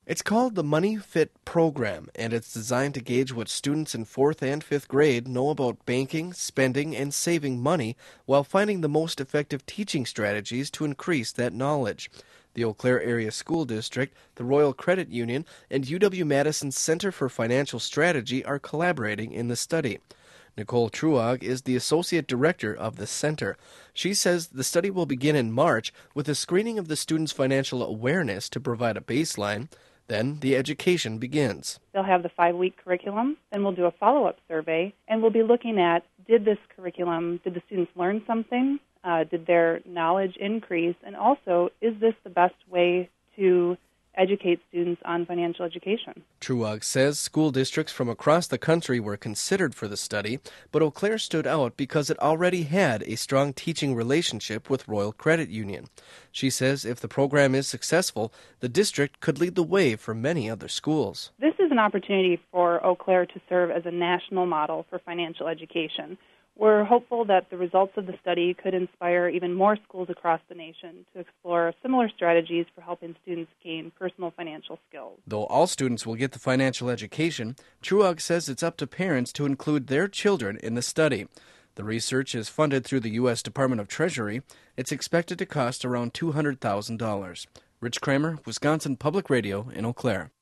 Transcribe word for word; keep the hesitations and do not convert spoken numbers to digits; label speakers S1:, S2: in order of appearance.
S1: It's called the Money Fit Program, and it's designed to gauge what students in fourth and fifth grade know about banking, spending, and saving money while finding the most effective teaching strategies to increase that knowledge. The Eau Claire Area School District, the Royal Credit Union, and U W-Madison's Center for Financial Strategy are collaborating in the study. Nicole Truog is the Associate Director of the Center. She says the study will begin in March with a screening of the students' financial awareness to provide a baseline. Then the education begins.
S2: They'll have the five-week curriculum, then we'll do a follow-up survey, and we'll be looking at, did this curriculum, did the students learn something? Uh, did their knowledge increase? And also, is this the best way to educate students on financial education?
S1: Truog says school districts from across the country were considered for the study, but Eau Claire stood out because it already had a strong teaching relationship with Royal Credit Union. She says if the program is successful, the district could lead the way for many other schools.
S2: This is an opportunity for Eau Claire to serve as a national model for financial education. We're hopeful that the results of the study could inspire even more schools across the nation to explore similar strategies for helping students gain personal financial skills.
S1: Though all students will get the financial education, Truog says it's up to parents to include their children in the study. The research is funded through the U S Department of Treasury. It's expected to cost around two hundred thousand dollars. Rich Kramer, Wisconsin Public Radio in Eau Claire.